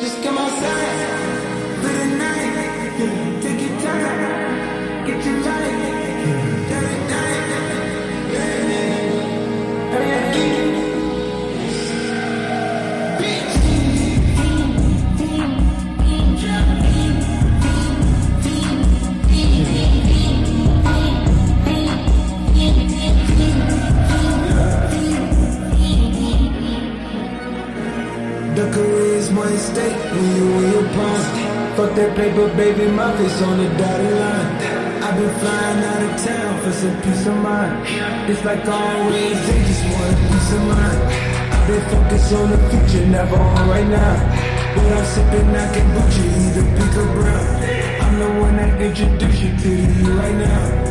Just come outside for the night. Yeah. Take your time, get your life. The career's one stake when you in your prime. Fuck that paper, baby, my face on the dotted line. I've been flying out of town for some peace of mind. It's like always, they just want peace of mind. I've been focused on the future, never on right now. But I'm sipping that kombucha, either pink or brown. I'm the one that introduced you to you right now.